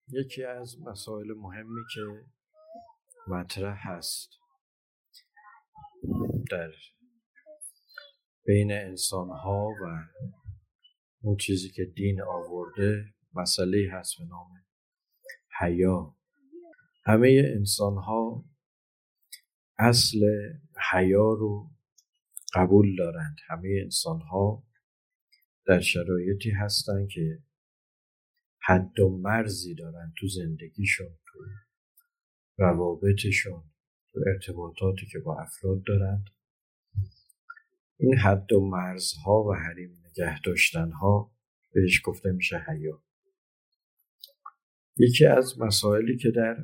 یکی از مسائل مهمی که مطرح هست در بین انسان‌ها و اون چیزی که دین آورده مسئله هست به نام حیا. همه انسان‌ها اصل حیا رو قبول دارند. همه انسان‌ها در شرایطی هستند که حد و مرزی دارن تو زندگیشون، تو روابطشون، تو ارتباطاتی که با افراد دارند. این حد و مرزها و حریم نگه داشتنها بهش گفته میشه حیا. یکی از مسائلی که در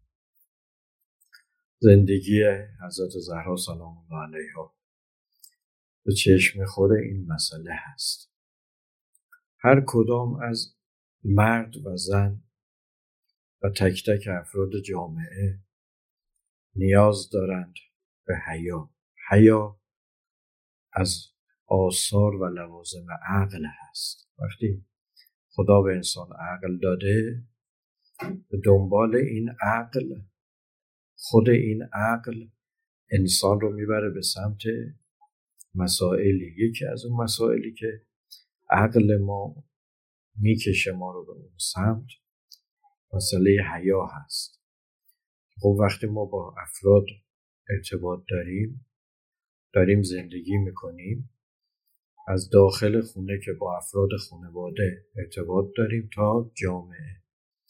زندگی حضرت زهرا سلام الله علیها به چشم میخوره این مسئله هست. هر کدام از مرد و زن و تک تک افراد جامعه نیاز دارند به حیا. حیا از آثار و لوازم عقل هست. وقتی خدا به انسان عقل داده، به دنبال این عقل، خود این عقل انسان رو میبره به سمت مسائلی. یکی از اون مسائلی که عقل ما میکشه ما رو به اون سمت مسئله حیا هست. خب وقتی ما با افراد ارتباط داریم زندگی میکنیم، از داخل خونه که با افراد خانواده ارتباط داریم تا جامعه،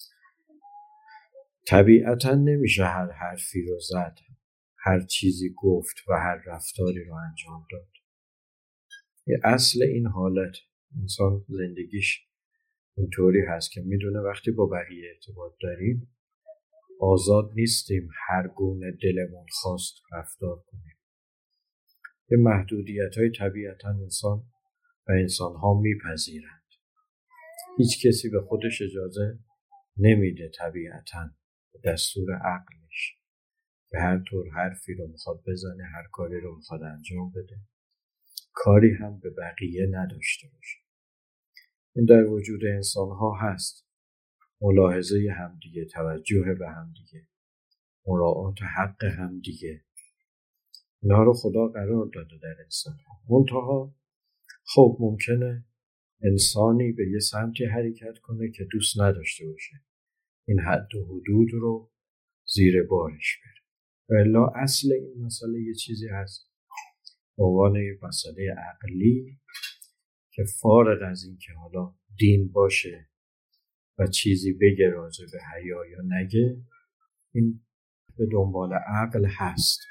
طبیعتاً نمیشه هر حرفی رو زد، هر چیزی گفت و هر رفتاری رو انجام داد. اصل این حالت انسان زندگیش اینطوری هست که میدونه وقتی با بقیه ارتباط داریم آزاد نیستیم هر گونه دلمون خواست رفتار کنیم. یه محدودیت‌های طبیعتاً انسان و انسان‌ها میپذیرند. هیچ کسی به خودش اجازه نمیده طبیعتاً دستور عقلش به هر طور حرفی رو میخواد بزنه، هر کاری رو میخواد انجام بده، کاری هم به بقیه نداشته باشه. این در وجود انسان‌ها هست. ملاحظه همدیگه، توجه به همدیگه، مراعات حق همدیگه، اینا رو خدا قرار داده در انسان‌ها. منتها خب ممکنه انسانی به یه سمتی حرکت کنه که دوست نداشته باشه، این حد و حدود رو زیر بارش بره. والا اصل این مسئله یه چیزی هست به عنوان یه مسئله عقلی که فارغ از این که حالا دین باشه و چیزی بگه راجع به حیا یا نگه، این به دنبال عقل هست.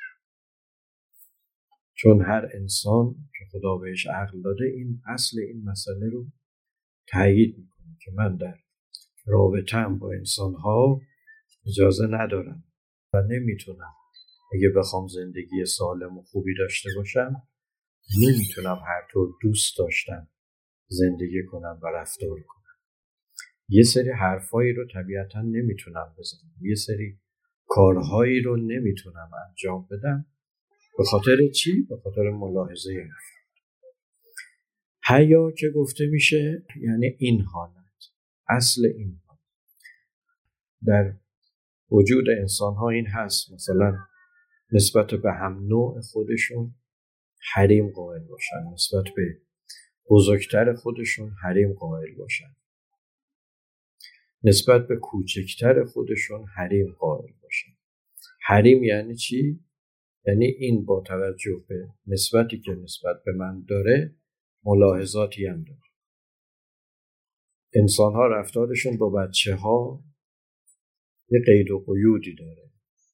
چون هر انسان که خدا بهش عقل داده این اصل این مسئله رو تایید میکنه که من در رابطه‌ام با انسان‌ها اجازه ندارم و نمیتونم، اگه بخوام زندگی سالم و خوبی داشته باشم نمیتونم هر طور دوست داشتم زندگی کنم و رفتار کنم. یه سری حرفایی رو طبیعتاً نمیتونم بزنم، یه سری کارهایی رو نمیتونم انجام بدم. به خاطر چی؟ به خاطر ملاحظه حرف. حیا که گفته میشه یعنی این حالت، اصل این حالت در وجود انسان ها این هست. مثلا نسبت به هم نوع خودشون حریم قائل باشن، نسبت به بزرگتر خودشون حریم قائل باشن، نسبت به کوچکتر خودشون حریم قائل باشن. حریم یعنی چی؟ یعنی این با توجه به نسبتی که نسبت به من داره ملاحظاتی هم داره. انسان ها رفتارشون با بچه ها یه قید و قیودی داره.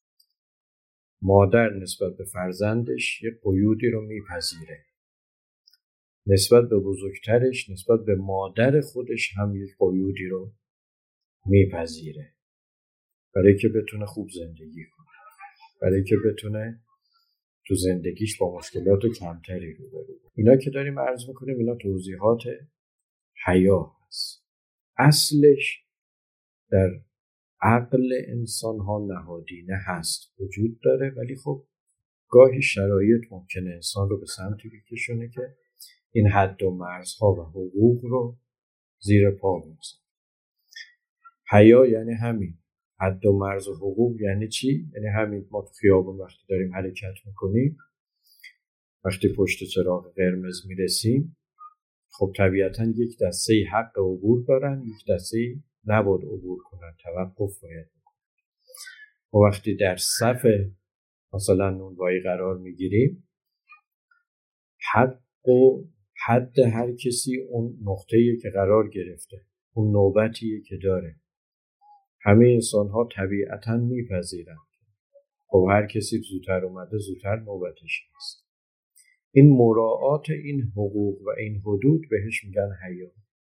مادر نسبت به فرزندش یه قیودی رو میپذیره، نسبت به بزرگترش، نسبت به مادر خودش هم یه قیودی رو میپذیره، برای که بتونه خوب زندگی کنه، برای که بتونه تو زندگیش با مشکلات کمتری روبرو بشه. اینا که داریم عرض میکنیم اینا توضیحات حیا هست. اصلش در عقل انسان ها نهادینه هست، وجود داره، ولی خب گاهی شرایط ممکنه انسان رو به سمتی بکشونه که این حد و مرزها و حقوق رو زیر پا بگذاره. حیا یعنی همین. حد و مرز و حقوق یعنی چی؟ یعنی همین ما تو خیابون وقتی داریم حرکت میکنیم، وقتی پشت چراغ قرمز میرسیم، خب طبیعتاً یک دسته حق عبور دارن، یک دسته نباید عبور کنن، توقف باید بکنن. و وقتی در صف مثلا نونوایی قرار میگیریم، حق و حد هر کسی اون نقطه‌ای که قرار گرفته، اون نوبتیه که داره. همه انسان ها طبیعتاً میپذیرن خب هر کسی زودتر اومده زودتر نوبتش هست. این مراعات این حقوق و این حدود بهش میگن حیا.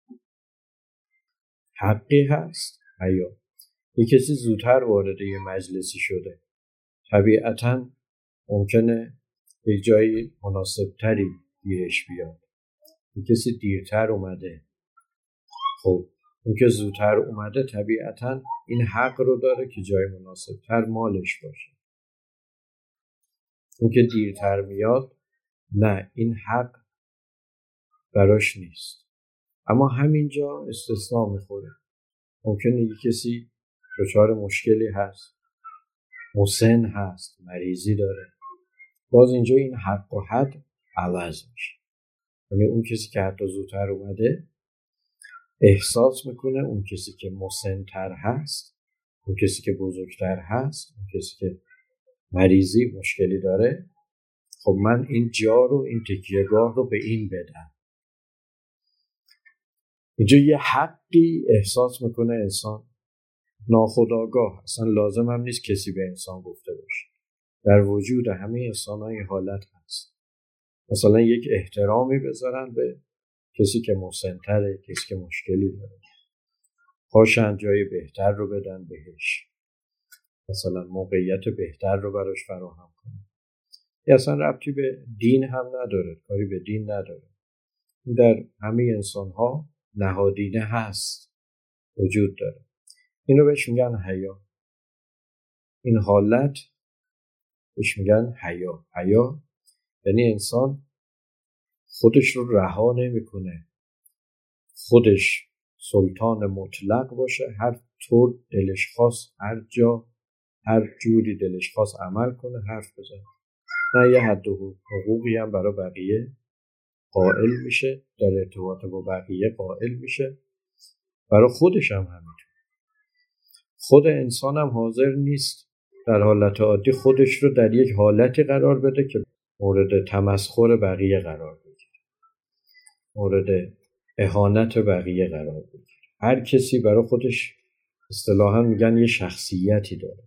حقی هست حیا. یک کسی زودتر وارد یه مجلسی شده، طبیعتاً ممکنه یک جایی مناسبتری گیرش بیاد. یک کسی دیرتر اومده، خب اون که زودتر اومده طبیعتاً این حق رو داره که جای مناسبتر مالش باشه. اون که دیرتر میاد نه، این حق براش نیست. اما همینجا استثناء میخوره. ممکنه یک کسی دچار مشکلی هست، مسن هست، مریضی داره، باز اینجا این حق و حد عوض میشه. یعنی اون کسی که حتی زودتر اومده احساس میکنه اون کسی که مسن‌تر هست، اون کسی که بزرگتر هست، اون کسی که مریضی مشکلی داره، خب من این جا رو، این تکیهگاه رو به این بدم. اینجا یه حقی احساس میکنه انسان ناخودآگاه، اصلا لازم هم نیست کسی به انسان گفته باشه، در وجود همه انسان ها این حالت هست. مثلا یک احترامی بذارن به کسی که مسن‌تره، کسی که مشکلی داره، پاشن جای بهتر رو بدن بهش، مثلا موقعیت بهتر رو براش فراهم کنن. یه اصلا ربطی به دین هم نداره، کاری به دین نداره. در همه انسان ها نهادینه هست، وجود داره. اینو بهش میگن حیا. این حالت بهش میگن حیا. حیا یعنی انسان خودش رو رها نمیکنه، خودش سلطان مطلق باشه، هر طور دلش خواست، هر جا هر جوری دلش خواست عمل کنه، حرف بزنه. نه یه حد و حقوقی هم برای بقیه قائل میشه، در ارتباط با بقیه قائل میشه، برای خودش هم همینطور. خود انسان هم حاضر نیست در حالت عادی خودش رو در یک حالتی قرار بده که مورد تمسخر بقیه قرار بگیره، مورد اهانت بقیه قرار بگیره. هر کسی برای خودش اصطلاحاً میگن یه شخصیتی داره.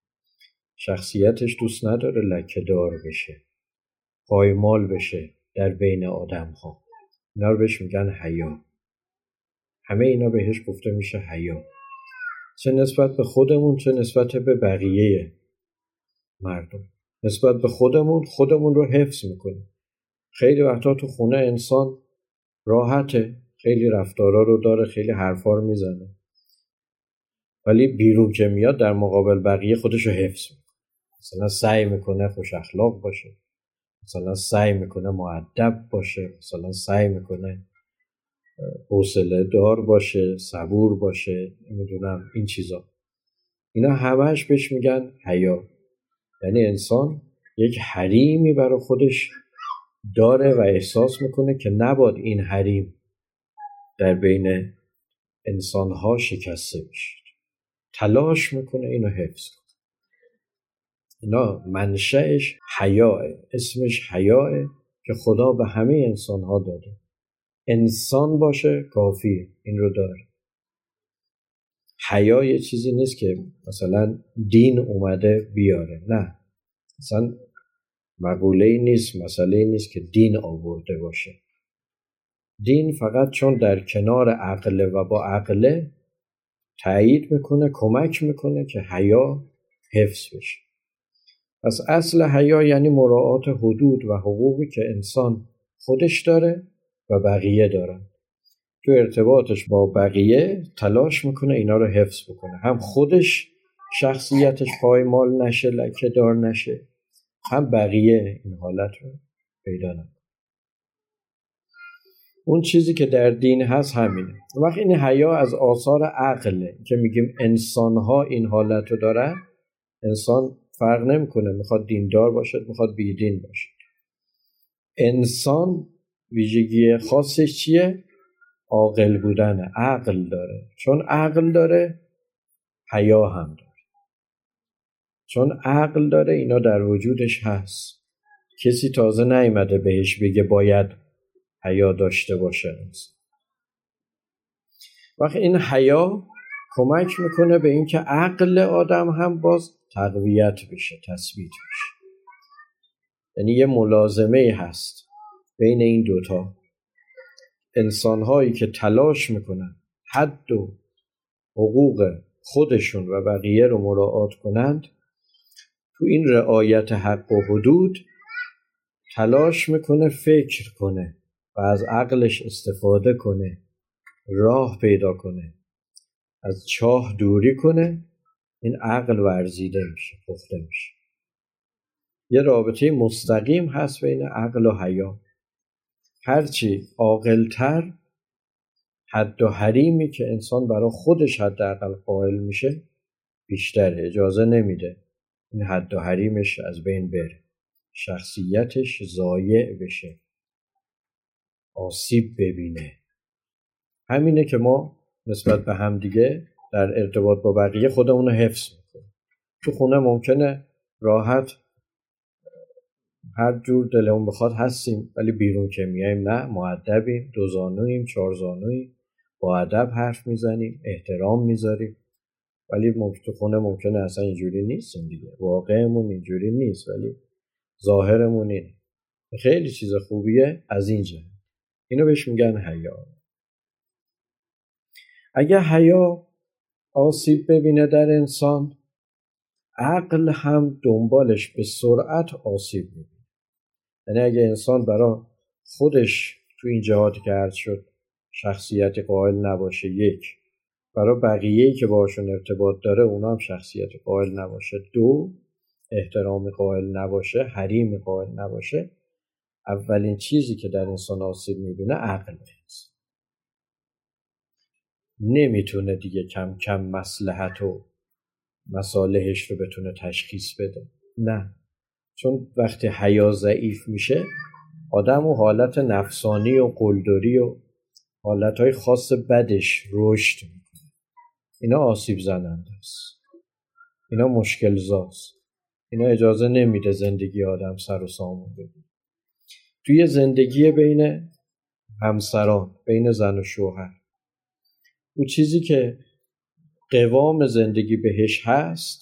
شخصیتش دوست نداره لکه دار بشه، پایمال بشه در بین آدم ها. اینا رو بهش میگن حیا. همه اینا بهش گفته میشه حیا، چه نسبت به خودمون چه نسبت به بقیه مردم. نسبت به خودمون رو حفظ میکنیم. خیلی وقتا تو خونه انسان راحته، خیلی رفتارا رو داره، خیلی حرفا رو میزنه، ولی بیرون که میاد در مقابل بقیه خودش رو حفظ میکنه. مثلا سعی میکنه خوش اخلاق باشه، مثلا سعی میکنه مؤدب باشه، مثلا سعی میکنه حوصله دار باشه، صبور باشه، نمیدونم این چیزا. اینا همهش بهش میگن حیا. یعنی انسان یک حریمی برای خودش داره و احساس میکنه که نباید این حریم در بین انسانها شکسته بشه. تلاش میکنه اینو حفظ کنه. اینا منشأش حیاه، اسمش حیاه که خدا به همه انسانها داده. انسان باشه کافیه، این رو داره. حیا یه چیزی نیست که مثلا دین اومده بیاره، نه، مثلا مقوله‌ای نیست، مسئله‌ای نیست که دین آورده باشه. دین فقط چون در کنار عقل و با عقل تأیید میکنه، کمک میکنه که حیا حفظ بشه. پس اصل حیا یعنی مراعات حدود و حقوقی که انسان خودش داره و بقیه دارن. تو ارتباطش با بقیه تلاش میکنه اینا رو حفظ بکنه، هم خودش شخصیتش پایمال نشه، لکه دار نشه، هم بقیه این حالت رو پیدا نکنه. اون چیزی که در دین هست همینه. وقتی این حیا از آثار عقله که میگیم انسان‌ها این حالت رو دارن، انسان فرق نمیکنه میخواد دیندار باشد میخواد بیدین باشد. انسان ویژگی خاصش چیه؟ عاقل بودنه، عقل داره. چون عقل داره حیا هم داره. چون عقل داره اینا در وجودش هست. کسی تازه نیامده بهش بگه باید حیا داشته باشه. وقتی این حیا کمک میکنه به اینکه عقل آدم هم باز تقویت بشه، تثبیت بشه. یعنی یه ملازمه هست بین این دوتا. انسان‌هایی که تلاش میکنن حد و حقوق خودشون و بقیه رو مراعات کنند، تو این رعایت حق و حدود تلاش میکنه فکر کنه و از عقلش استفاده کنه، راه پیدا کنه، از چاه دوری کنه. این عقل ورزیده میشه، پخته میشه. یه رابطه مستقیم هست بین عقل و حیا. هرچی عاقل‌تر، حد و حریمی که انسان برای خودش حداقل قائل میشه بیشتره. اجازه نمیده این حد و حریمش از بین بره، شخصیتش ضایع بشه، آسیب ببینه. همینه که ما نسبت به هم دیگه در ارتباط با بقیه خودمون رو حفظ میکنیم. تو خونه ممکنه راحت هر جور دلمون بخواد هستیم، ولی بیرون که میایم نه، مؤدبیم، دوزانوییم، چارزانوییم، با ادب حرف میزنیم، احترام میذاریم. ولی تو خونه ممکنه اصلا اینجوری نیستیم دیگه. واقعمون اینجوری نیست ولی ظاهرمون اینه. خیلی چیز خوبیه از اینجا. اینو بهش میگن حیا. اگه حیا آسیب ببینه در انسان، عقل هم دنبالش به سرعت آسیب میبینه. یعنی اگه انسان برای خودش تو این جهاتی که عرض شد شخصیت قائل نباشه، یک، برای بقیه‌ای که باشون ارتباط داره اونا هم شخصیت قائل نباشه، دو، احترام قائل نباشه، حریم قائل نباشه، اولین چیزی که در انسان آسیب میبینه عقل هست. نمیتونه دیگه کم کم مصلحت و مصالحش رو بتونه تشخیص بده. نه، چون وقتی حیا ضعیف میشه آدم و حالت نفسانی و قلدری و حالتهای خاص بدش رشد میکنه. اینا آسیب زننده است. اینا مشکل زاست. اینا اجازه نمیده زندگی آدم سر و سامون بگیره. توی زندگی بین همسران، بین زن و شوهر، اون چیزی که قوام زندگی بهش هست،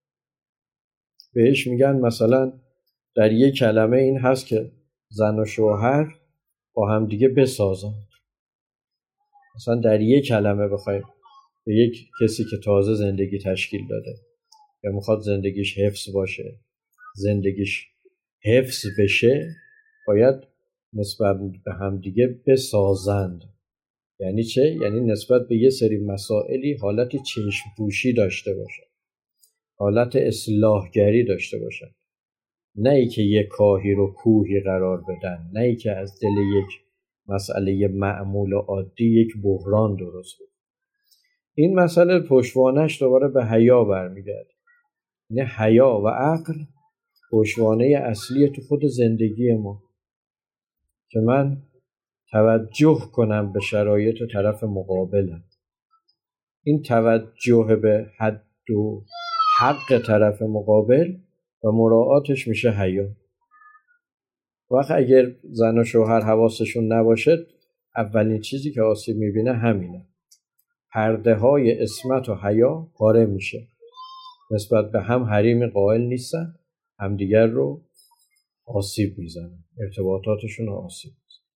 بهش میگن مثلا در یک کلمه این هست که زن و شوهر با هم دیگه بسازن. مثلا در یک کلمه بخوایم به یک کسی که تازه زندگی تشکیل داده یا میخواد زندگیش حفظ باشه، زندگیش حفظ بشه، باید نسبت به هم دیگه بسازند. یعنی چه؟ یعنی نسبت به یه سری مسائلی حالت چشم پوشی داشته باشن، حالت اصلاحگری داشته باشن. نه ای که یک کاهی رو کوهی قرار بدن، نه ای که از دل یک مسئله معمول و عادی یک بحران درست بود. این مسئله پشتوانش دوباره به حیا برمیگرده. یعنی حیا و عقل پشتوانه اصلی تو خود زندگی ما، که من توجه کنم به شرایط طرف مقابلم. این توجه به حد و حق طرف مقابل و مراعاتش میشه حیا. وقت اگر زن و شوهر حواسشون نباشه، اولین چیزی که آسیب میبینه همینه. پرده های عصمت و حیا پاره میشه. نسبت به هم حریم قائل نیستن، همدیگر رو آسیب میزنن، ارتباطاتشون رو آسیب میزنن.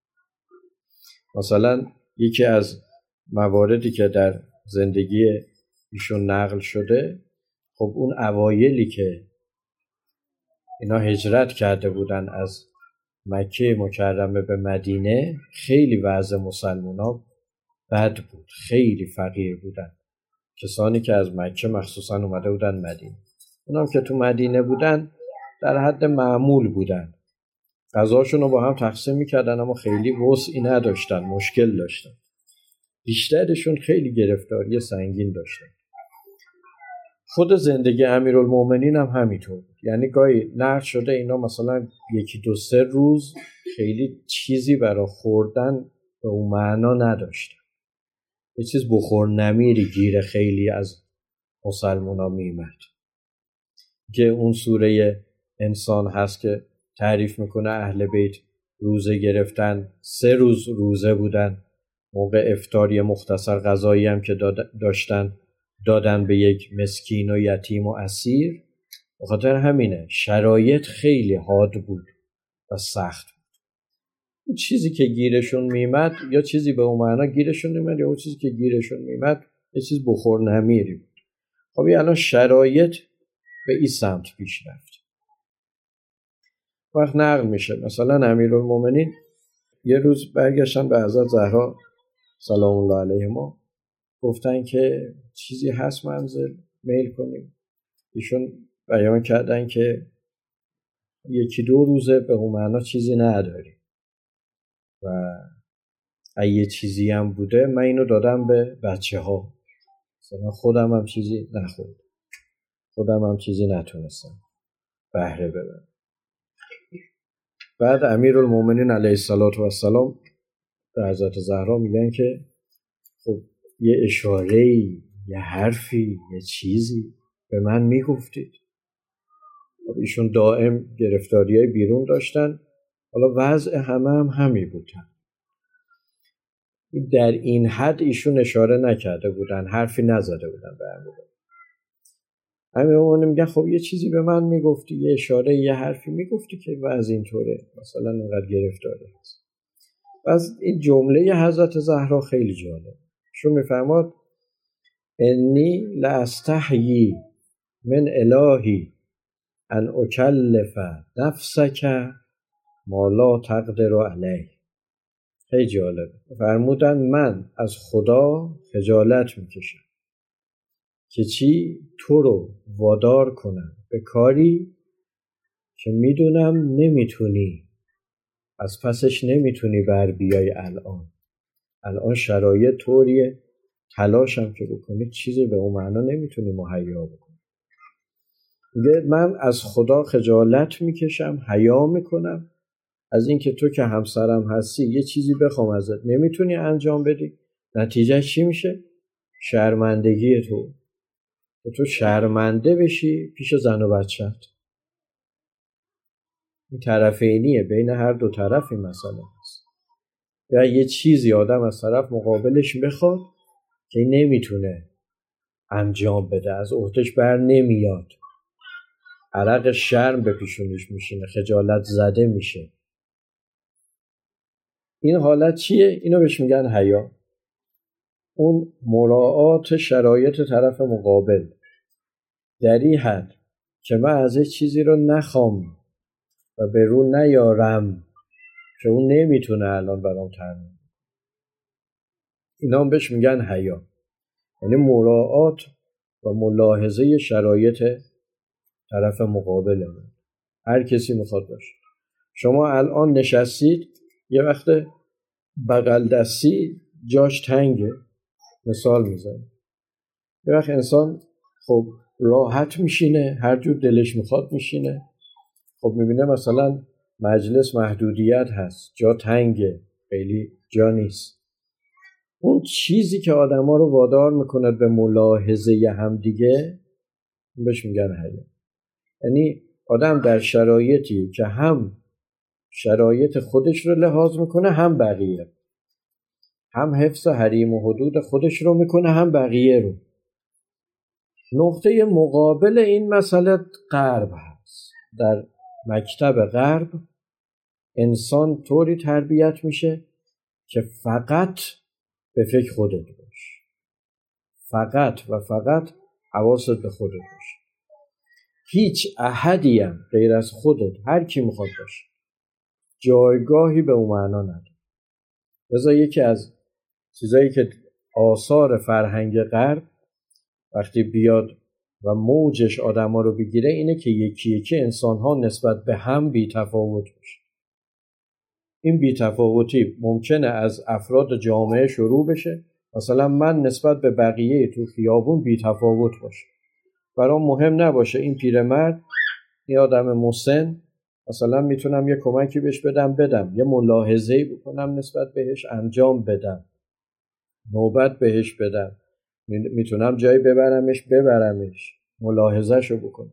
مثلا یکی از مواردی که در زندگی ایشون نقل شده، خب اون اوایلی که اینا هجرت کرده بودن از مکه مکرمه به مدینه، خیلی وضع مسلمونا بد بود، خیلی فقیر بودن. کسانی که از مکه مخصوصا اومده بودن مدینه، اونام که تو مدینه بودن در حد معمول بودن، غذاشون رو با هم تقسیم میکردن اما خیلی وسعی نداشتن، مشکل داشتن. بیشترشون خیلی گرفتاری سنگین داشتن. خود زندگی امیرالمومنین هم همینطور بود. یعنی گاهی نقل شده اینا مثلا 1-2-3 روز خیلی چیزی برای خوردن به اون معنا نداشتن. یه چیز بخور نمیری گیر خیلی از مسلمان ها میمد که اون سوره انسان هست که تعریف میکنه اهل بیت روزه گرفتن، 3 روز روزه بودن، موقع افطار مختصر غذایی هم که دادن به یک مسکین و یتیم و اسیر. به خاطر همینه شرایط خیلی حاد بود و سخت بود. اون چیزی که گیرشون میمد یا چیزی به اون معنا گیرشون میمد یا اون چیزی که گیرشون میمد یه چیز بخور نمیری بود. خب الان شرایط به این سمت پیش رفت. وقت نقل میشه مثلا امیرالمومنین یه روز برگشتن به حضرت زهرا سلام الله علیهما، گفتن که چیزی هست منزل میل کنیم. ایشون بیان کردن که 1-2 روزه به اون معنا چیزی نداریم و اگه چیزی هم بوده من اینو دادم به بچه ها، مثلا خودم هم چیزی نخورد، خودم هم چیزی نتونستم بهره ببرم. بعد امیرالمومنین علیه السلام به حضرت زهرا میگن که خب یه اشاره‌ای، یه حرفی، یه چیزی به من میگفتید. خب ایشون دائم گرفتاریای بیرون داشتن، حالا وضع همه هم همی بودن. در این حد ایشون اشاره نکرده بودن، حرفی نزده بودن به امیرالمومنین میگن خب یه چیزی به من میگفتی، یه اشاره، یه حرفی میگفتی که وضع اینطوره، مثلا اینقدر گرفتاری هست. از این جمله حضرت زهرا خیلی جالب. شو میفرماد انی لاستحیی من الهی ان اکلف نفسک ما لا تقدر علیه. خیلی جالب. فرمودن من از خدا خجالت میکشم که چی؟ تو رو وادار کنم به کاری که میدونم نمیتونی، از پسش نمیتونی بر بیای. الان شرایط طوریه، تلاشم که بکنی چیزی به اون معنا نمیتونی مهیا بکنی. میگه من از خدا خجالت میکشم، حیا میکنم از اینکه تو که همسرم هستی یه چیزی بخوام ازت نمیتونی انجام بدی. نتیجه چی میشه؟ شرمندگی تو شرمنده بشی پیش زن و بچت. این طرفینیه، بین هر دو طرف این مسئله هست. یا یه چیزی آدم از طرف مقابلش بخواد که نمیتونه انجام بده، از عهدهش بر نمیاد، عرق شرم به پیشونیش میشینه، خجالت زده میشه. این حالت چیه؟ اینو بهش میگن حیا. اون مراعات شرایط طرف مقابل در این حد که من از یه چیزی رو نخوام و به رو نیارم که اون نمیتونه الان برام تامین. اینا هم بهش میگن حیا. یعنی مراعات و ملاحظه شرایط طرف مقابل من. هر کسی میخواد باشه. شما الان نشستید، یه وقت بغل دستی جاش تنگه، مثال میزنم. یه وقت انسان خب راحت میشینه، هر جور دلش میخواد میشینه. خب میبینه مثلا مجلس محدودیت هست، جا تنگه، خیلی جا نیست. اون چیزی که آدما رو وادار میکنه به ملاحظه همدیگه بهش میگن حیا. یعنی آدم در شرایطی که هم شرایط خودش رو لحاظ میکنه هم بقیه، هم حفظ حریم و حدود خودش رو میکنه هم بقیه رو. نقطه مقابل این مسئله غرب هست. در مکتب غرب انسان طوری تربیت میشه که فقط به فکر خودت باش، فقط و فقط حواست به خودت باش. هیچ احدی هم غیر از خودت، هر کی میخواد باشه، جایگاهی به اون معنا نداره. لذا یکی از چیزایی که آثار فرهنگ غرب وقتی بیاد و موجش آدما رو بگیره اینه که یکی یکی انسان‌ها نسبت به هم بی تفاوت باشه. این بی‌تفاوتی ممکنه از افراد جامعه شروع بشه. مثلا من نسبت به بقیه تو خیابون بی‌تفاوت باشه، برام مهم نباشه این پیرمرد، این آدم مسن، مثلا میتونم یه کمکی بهش بدم، یه ملاحظه‌ای بکنم نسبت بهش انجام بدم، نوبت بهش بدم، میتونم جایی ببرمش، ملاحظه‌شو بکنم.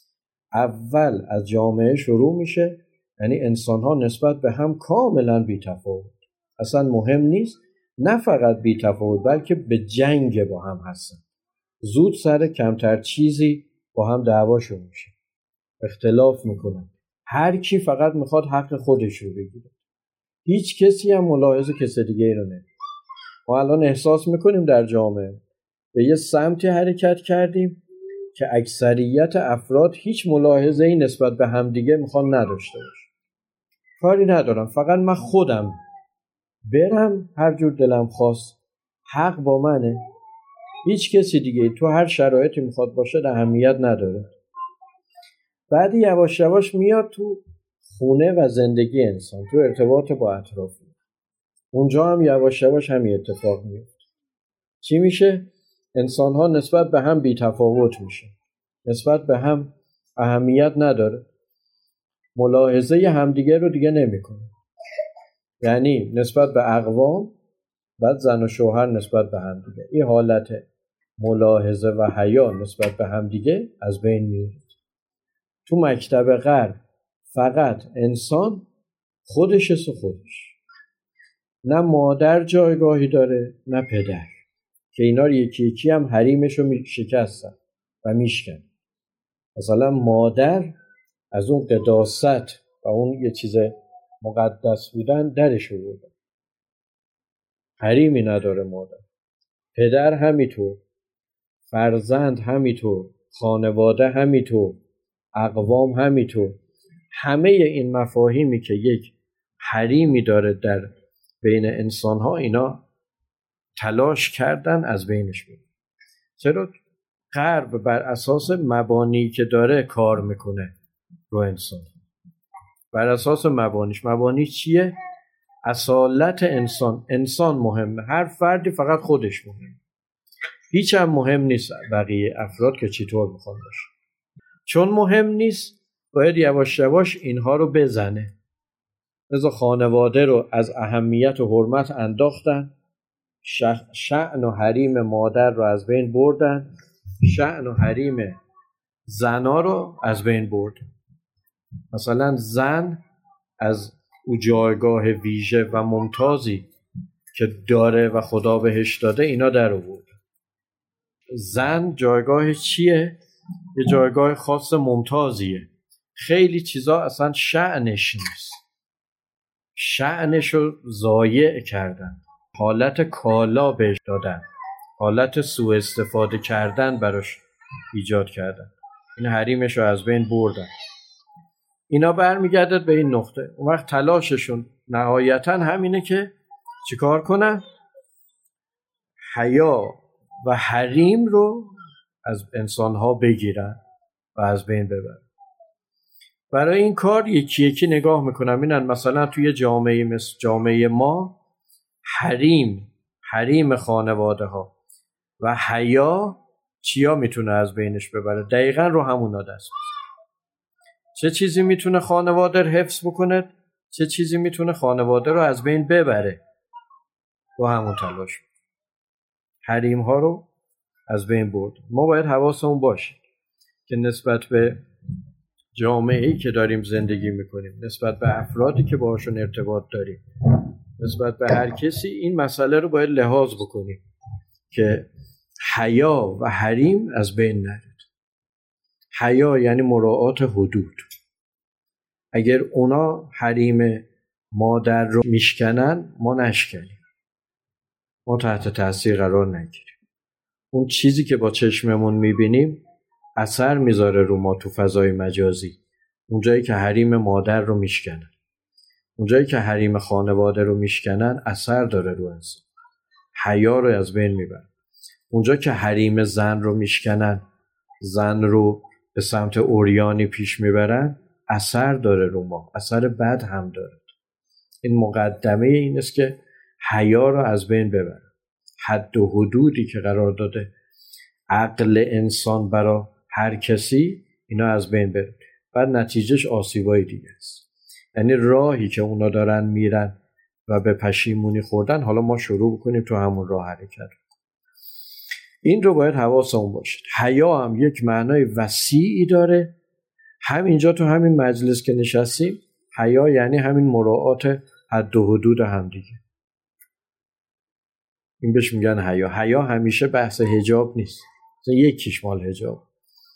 اول از جامعه شروع میشه، یعنی انسان‌ها نسبت به هم کاملا بی‌تفاوت. اصلا مهم نیست، نه فقط بی‌تفاوت بلکه به جنگ با هم هستن. زود سر کمتر چیزی با هم دعواشون میشه، اختلاف میکنن. هر کی فقط میخواد حق خودش رو بگیره. هیچ کسی هم ملاحظه کسی دیگه رو نمیکنه. ما الان احساس میکنیم در جامعه به یه سمتی حرکت کردیم که اکثریت افراد هیچ ملاحظه‌ای نسبت به همدیگه میخوان نداشته باشه. کاری ندارم، فقط من خودم برم هر جور دلم خواست، حق با منه. هیچ کسی دیگه تو هر شرایطی میخواد باشه اهمیت نداره. بعد یواش یواش میاد تو خونه و زندگی انسان، تو ارتباط با اطرافی. اونجا هم یواش یواش همین اتفاق میفته. چی میشه؟ انسان‌ها نسبت به هم بی‌تفاوت میشه، نسبت به هم اهمیت نداره، ملاحظه همدیگه رو دیگه نمیکنه. یعنی نسبت به اقوام، بعد زن و شوهر نسبت به همدیگه، این حالت ملاحظه و حیا نسبت به همدیگه از بین میره. تو مکتب غرب فقط انسان خودش، نه مادر جایگاهی داره نه پدر، که اینا رو یکی یکی هم حریمش رو شکستن و میشکن. مثلا مادر از اون قداست و اون یه چیز مقدس بودن درش آوردن، حریمی نداره مادر. پدر همینطور، فرزند همینطور، خانواده همینطور، اقوام همینطور. همه این مفاهیمی که یک حریمی داره در بین انسان‌ها، اینا تلاش کردن از بینش بره. چرا؟ غرب بر اساس مبانی که داره کار میکنه رو انسان، بر اساس مبانی چیه؟ اصالت انسان مهمه، هر فردی فقط خودش مهمه، هیچ هم مهم نیست بقیه افراد که چطور میخوان باشه. چون مهم نیست باید یواش یواش اینها رو بزنه. لذا خانواده رو از اهمیت و حرمت انداختن، شأن و حریم مادر رو از بین بردن، شأن و حریم زنا رو از بین بردن. مثلا زن از او جایگاه ویژه و ممتازی که داره و خدا بهش داده اینا در آورد. زن جایگاه چیه؟ یه جایگاه خاص ممتازیه. خیلی چیزا اصلا شأنش نیست، شأنش رو ضایع کردن، حالت کالا بهش دادن، حالت سوء استفاده کردن براش ایجاد کردن، این حریمش رو از بین بردن. اینا برمیگرده به این نقطه. اون وقت تلاششون نهایتاً همینه که چیکار کنن؟ حیا و حریم رو از انسان‌ها بگیرن و از بین ببرن. برای این کار یکی یکی نگاه میکنم. اینن مثلا توی جامعه مثل جامعه ما، حریم خانواده ها و حیا چیا میتونه از بینش ببره؟ دقیقاً رو همونا دست بزنه. چه چیزی میتونه خانواده رو حفظ بکنه، چه چیزی میتونه خانواده رو از بین ببره؟ رو همون تلاش حریم ها رو از بین برد. ما باید حواسمون باشه که نسبت به جامعه‌ای که داریم زندگی میکنیم، نسبت به افرادی که باهاشون ارتباط داریم، نسبت به هر کسی این مسئله رو باید لحاظ بکنیم که حیا و حریم از بین نره. حیا یعنی مراعات حدود. اگر اونا حریم مادر رو میشکنن، ما نشکنیم، ما تحت تاثیر قرار نگیریم. اون چیزی که با چشممون میبینیم اثر میذاره رو ما تو فضای مجازی. اونجایی که حریم مادر رو میشکنن، اونجایی که حریم خانواده رو میشکنن اثر داره رو انسان، حیا رو از بین میبرن. اونجا که حریم زن رو میشکنن، زن رو به سمت عریانی پیش میبرن، اثر داره رو ما، اثر بد هم داره. این مقدمه این است که حیا رو از بین ببره. حد و حدودی که قرار داده عقل انسان برای هر کسی، اینا از بین بره. بعد نتیجهش آسیبای دیگه است. یعنی راهی که اونا دارن میرن و به پشیمونی خوردن، حالا ما شروع بکنیم تو همون راه حرکت. این رو باید حواسمون باشه. حیا هم یک معنای وسیعی داره. همینجا تو همین مجلس که نشستیم، حیا یعنی همین مراعات حد و حدود هم دیگه. این بهش میگن حیا. حیا همیشه بحث حجاب نیست. یکیش مال حجاب.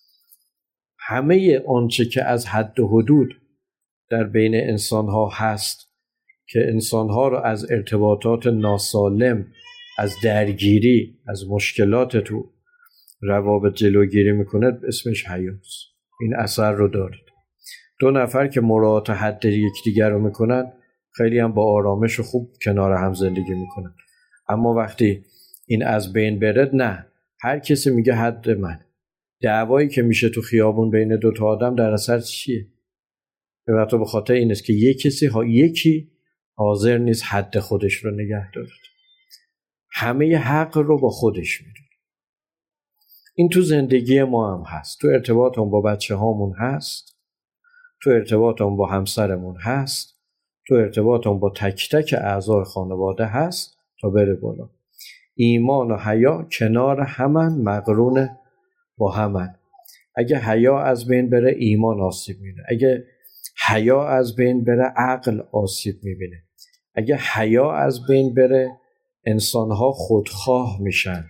همه آنچه که از حد و حدود در بین انسان‌ها هست که انسان‌ها رو از ارتباطات ناسالم، از درگیری، از مشکلات تو روابط جلوگیری میکنه، اسمش حیاست. این اثر رو داره. دو نفر که مراعات حد یکدیگر رو میکنن، خیلی هم با آرامش و خوب کنار هم زندگی میکنن. اما وقتی این از بین بره، نه، هر کسی میگه حد من. دعوایی که میشه تو خیابون بین دو تا آدم در اثر چیه؟ به خاطر این است که یکی حاضر نیست حد خودش رو نگه داره. همه حق رو با خودش میدونه. این تو زندگی ما هم هست. تو ارتباطمون با بچه هامون هست. تو ارتباطمون با همسرمون هست. تو ارتباطمون با تک تک اعضای خانواده هست تا بره بالا. ایمان و حیا کنار همن، مقرون با همن. اگه حیا از بین بره، ایمان آسیب میبینه. اگه حیا از بین بره، عقل آسیب میبینه. اگه حیا از بین بره، انسانها خودخواه میشن.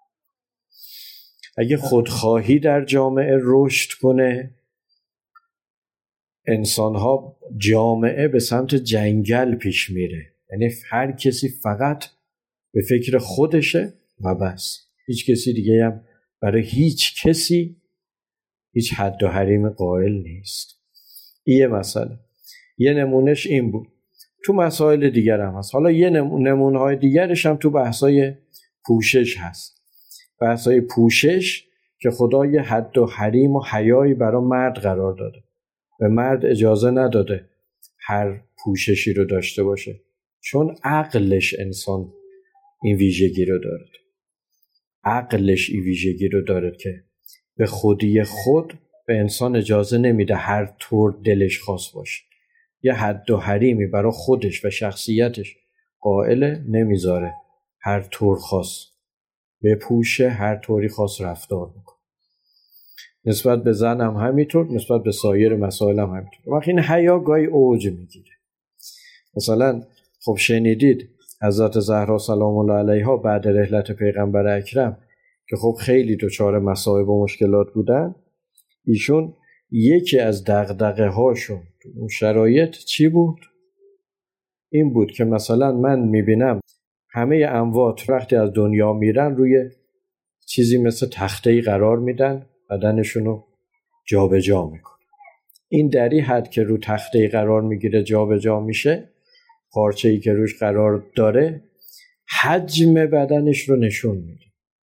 اگه خودخواهی در جامعه رشد کنه، انسانها، جامعه به سمت جنگل پیش میره. یعنی هر کسی فقط به فکر خودشه و بس. هیچ کسی دیگه هم برای هیچ کسی هیچ حد و حریم قائل نیست. یه مسئله. یه نمونش این بود. تو مسائل دیگر هم هست. حالا یه نمونه‌های دیگرش هم تو بحثای پوشش هست. بحثای پوشش که خدا یه حد و حریم و حیایی برای مرد قرار داده. به مرد اجازه نداده هر پوششی رو داشته باشه، چون عقلش انسان این ویژگی رو داره. عقلش این ویژگی رو داره که به خودی خود به انسان اجازه نمیده هر طور دلش خواست باشه. یه حد و حریمی برای خودش و شخصیتش قائل، نمیذاره هر طور خواست بپوشه، هر طوری خواست رفتار میکنه. نسبت به زن هم همینطور، نسبت به سایر مسائل هم همینطور. وقتی این حیا گاهی اوج میگیره. مثلا خب شنیدید حضرت زهرا سلام الله علیها بعد رحلت پیغمبر اکرم که خب خیلی دچار مصائب و مشکلات بودن، ایشون یکی از دغدغه هاشون تو اون شرایط چی بود؟ این بود که مثلا من میبینم همه اموات وقتی از دنیا میرن روی چیزی مثل تخته‌ای قرار میدن، بدنشونو جا به جا میکنه. این در این حد که رو تخته‌ای قرار میگیره، جا به جا میشه، پارچه‌ای که روش قرار داره حجم بدنش رو نشون میده.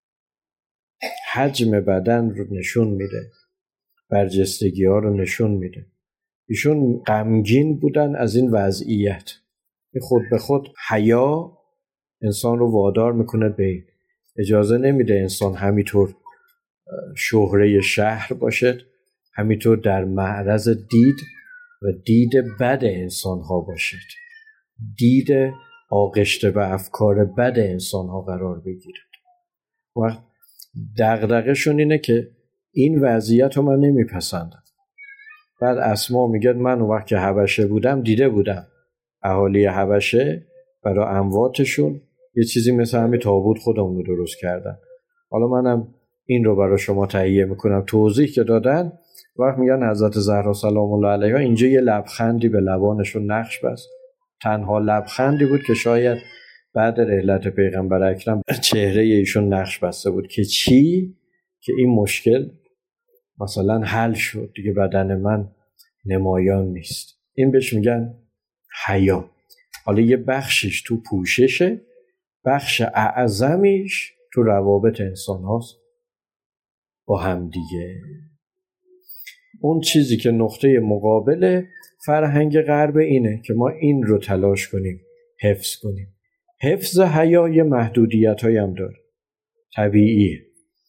حجم بدن رو نشون میده. برجستگی ها رو نشون میده. ایشون غمگین بودن از این وضعیت. خود به خود حیا انسان رو وادار میکنه به این. اجازه نمیده انسان همینطور شهره شهر باشد، همینطور در معرض دید و دید بد انسان ها باشد، دید آغشته به افکار بد انسان ها قرار بگیرد. وقت دغدغه شون اینه که این وضعیت رو من نمیپسندم. بعد اسما میگه من اون وقت که حبشه بودم دیده بودم اهالی حبشه برای امواتشون یه چیزی مثل همین تابوت خودمون رو درست کردن. حالا منم این رو برای شما تهیه میکنم. توضیح که دادن وقت میگن حضرت زهرا سلام الله علیها اینجا یه لبخندی به لبانشون نقش بست. تنها لبخندی بود که شاید بعد رحلت پیغمبر اکرم چهره ایشون نقش بسته بود که چی؟ که این مشکل مثلا حل شد دیگه، بدن من نمایان نیست. این بهش میگن حیا. حالا یه بخشش تو پوششه، بخش اعظمیش تو روابط انسان هاست با هم دیگه. اون چیزی که نقطه مقابل فرهنگ غرب اینه که ما این رو تلاش کنیم حفظ کنیم. حفظ حیا یه محدودیت‌هایی هم داره، طبیعیه،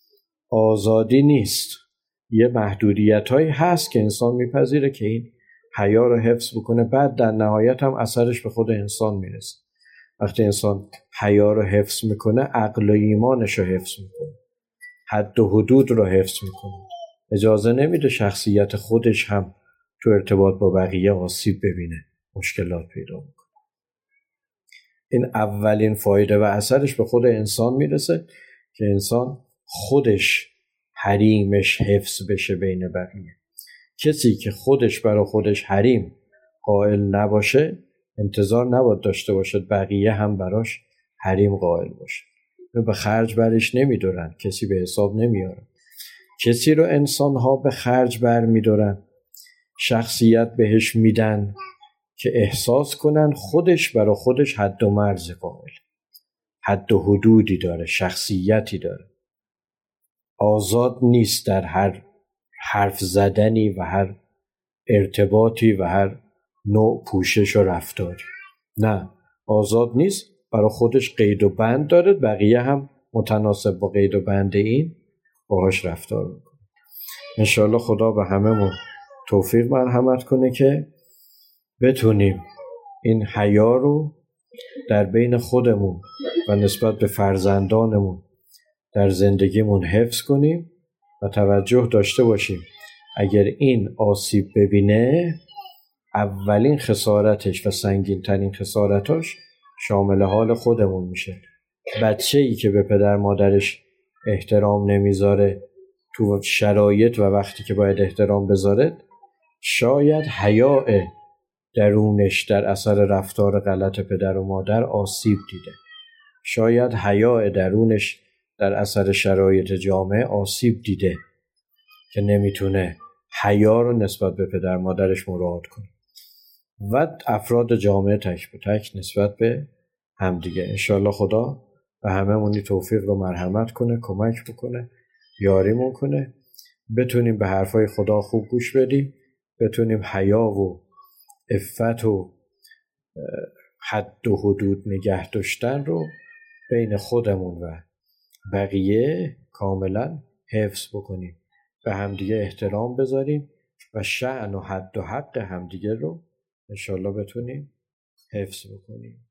آزادی نیست، یه محدودیت‌هایی هست که انسان میپذیره که این حیا رو حفظ بکنه، بعد در نهایت هم اثرش به خود انسان میرسه. وقتی انسان حیا رو حفظ میکنه عقل و ایمانش رو حفظ میکنه، حد و حدود رو حفظ میکنه، اجازه نمیده شخصیت خودش هم تو ارتباط با بقیه آسیب ببینه، مشکلات پیدا میکنه. این اولین فایده و اثرش به خود انسان میرسه که انسان خودش حریمش حفظ بشه بین بقیه. کسی که خودش برای خودش حریم قائل نباشه انتظار نباید داشته باشد بقیه هم براش حریم قائل باشه. به خرج برش نمیدارن، کسی به حساب نمیارن. کسی رو انسان‌ها به خرج بر میدارن، شخصیت بهش میدن که احساس کنن خودش برای خودش حد و مرز قائل، حد و حدودی داره، شخصیتی داره، آزاد نیست در هر حرف زدنی و هر ارتباطی و هر نوع پوشش و رفتاری. نه، آزاد نیست، برای خودش قید و بند داره، بقیه هم متناسب با قید و بند این باهاش رفتار میکنه. انشاءالله خدا به هممون توفیق مرحمت کنه که بتونیم این حیا رو در بین خودمون و نسبت به فرزندانمون در زندگیمون حفظ کنیم و توجه داشته باشیم اگر این آسیب ببینه اولین خسارتش و سنگین ترین خسارتاش شامل حال خودمون میشه. بچه‌ای که به پدر مادرش احترام نمیذاره تو شرایط و وقتی که باید احترام بذاره، شاید حیاء درونش در اثر رفتار غلط پدر و مادر آسیب دیده، شاید حیاء درونش در اثر شرایط جامعه آسیب دیده که نمیتونه حیا رو نسبت به پدر مادرش مراعات کنه و افراد جامعه تک به تک نسبت به همدیگه. انشالله خدا به هممونی توفیق رو مرحمت کنه، کمک بکنه، یاریمون کنه، بتونیم به حرفای خدا خوب گوش بدیم، بتونیم حیا و عفت و حد و حدود نگه داشتن رو بین خودمون و بقیه کاملا حفظ بکنیم، به همدیگه احترام بذاریم و شأن و حد و حق همدیگه رو انشالله بتونیم حفظ بکنیم.